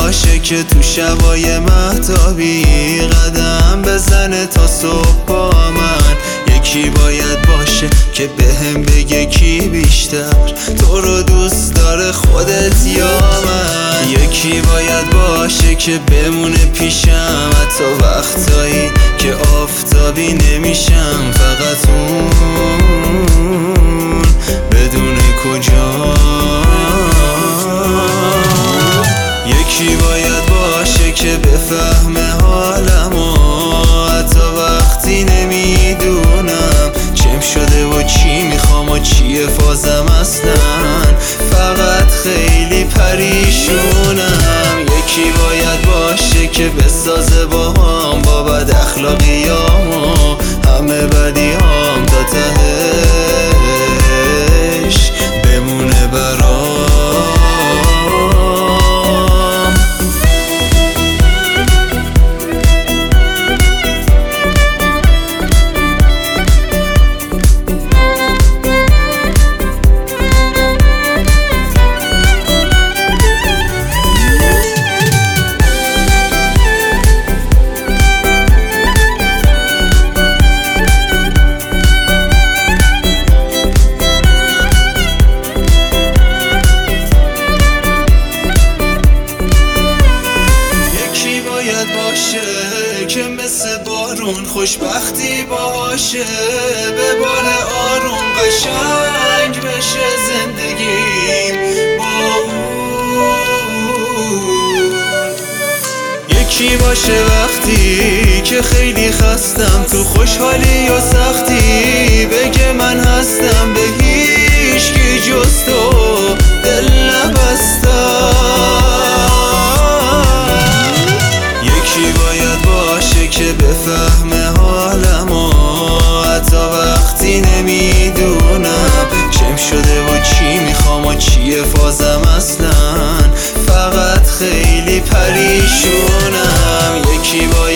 باشه که تو شبای مهتابی قدم بزنه تا صبح با من. یکی باید باشه که بهم بگه کی بیشتر تو رو دوست داره، خودت یا من. یکی باید باشه که بمونه پیشم حتی وقتایی که آفتابی نمیشم، فقط اون بدون کجا. یکی باید باشه که بفهمه حالمو حتی وقتی نمیدونم چیم شده و چی میخوام و چیه فازم اصلا، فقط خیلی پریشونم. یکی باید باشه که بسازه باهام با بد اخلاقیامو همه بدیام تا تهش بمونه برام. که مثل بارون خوشبختی باشه به بار آروم قشنگ بشه زندگیم با اون. یکی باشه وقتی که خیلی خستم تو خوشحالی و سختی بگه من هستم، به هیچ کی جز تو دل نبستم. یکی باید باشه که بفهمه حالمو حتی وقتی نمیدونم چیم شده و چی میخوام و چیه فازم اصلا، فقط خیلی پریشونم. یکی باید